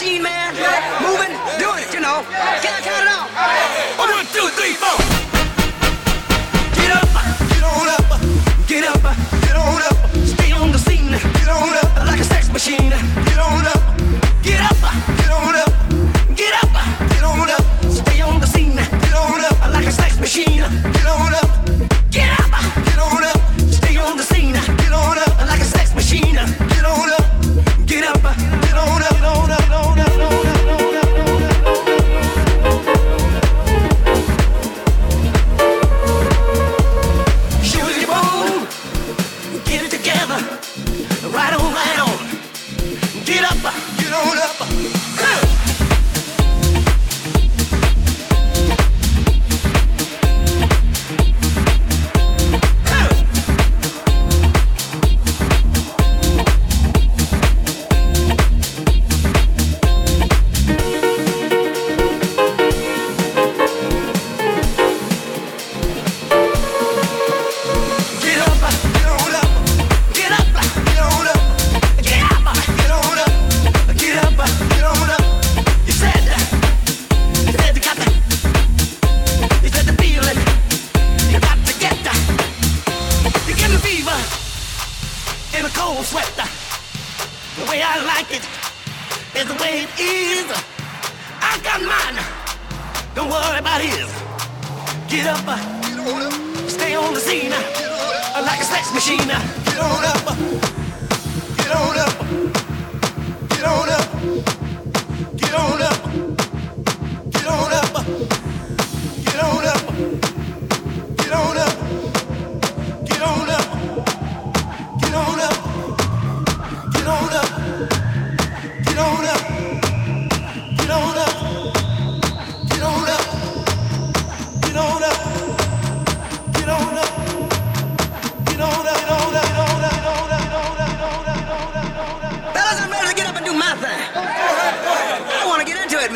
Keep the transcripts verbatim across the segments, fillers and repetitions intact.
machine, man. Moving, doing it, you know. Can I count it off? One, two, three, four. Get up, get on up, get up, get on up. Stay on the scene, get on up, like a sex machine. Get on up, get up, get on up, get up, get on up. Stay on the scene, get on up, like a sex machine. Get on up, get up, get on up. Stay on the scene, get on up, like a sex machine. Get on up, get up, get on up, get on up, get on up, get on up. Right on, right on. Get up, get on up. Huh.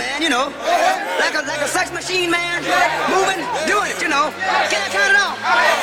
Like a, like a sex machine, man. Moving, doing it, you know. Can I count it off?